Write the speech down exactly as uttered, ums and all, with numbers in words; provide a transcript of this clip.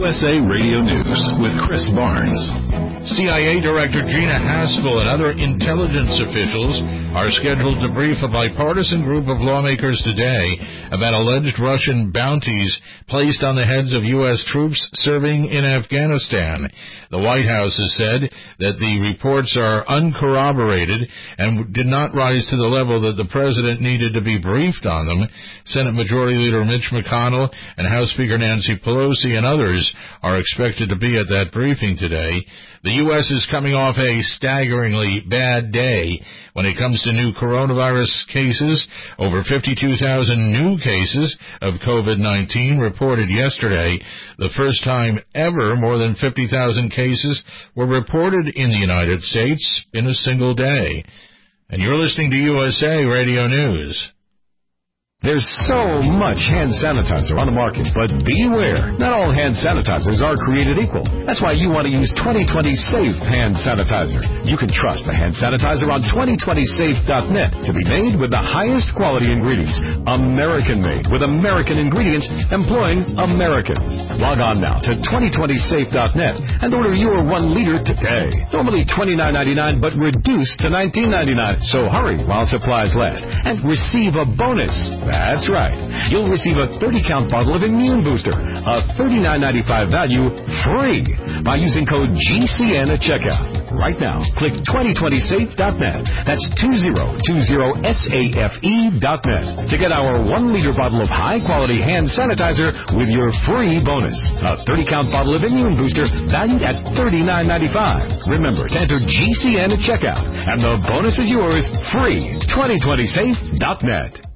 S A Radio News with Chris Barnes. C I A Director Gina Haspel and other intelligence officials are scheduled to brief a bipartisan group of lawmakers today about alleged Russian bounties placed on the heads of U S troops serving in Afghanistan. The White House has said that the reports are uncorroborated and did not rise to the level that the president needed to be briefed on them. Senate Majority Leader Mitch McConnell and House Speaker Nancy Pelosi and others are expected to be at that briefing today. The U S is coming off a staggeringly bad day when it comes to new coronavirus cases. Over fifty-two thousand new cases of COVID nineteen reported yesterday. The first time ever more than fifty thousand cases were reported in the United States in a single day. And you're listening to U S A Radio News. There's so much hand sanitizer on the market, but beware. Not all hand sanitizers are created equal. That's why you want to use twenty twenty Safe Hand Sanitizer. You can trust the hand sanitizer on twenty twenty safe dot net to be made with the highest quality ingredients. American-made with American ingredients employing Americans. Log on now to twenty twenty safe dot net and order your one liter today. Normally twenty-nine ninety-nine, but reduced to nineteen ninety-nine. So hurry while supplies last and receive a bonus. That's right. You'll receive a thirty count bottle of Immune Booster, a thirty-nine ninety-five value, free by using code G C N at checkout. Right now, click twenty twenty safe dot net. That's twenty twenty safe dot net to get our one liter bottle of high-quality hand sanitizer with your free bonus. A thirty count bottle of Immune Booster valued at thirty-nine ninety-five. Remember to enter G C N at checkout, and the bonus is yours free. twenty twenty safe dot net.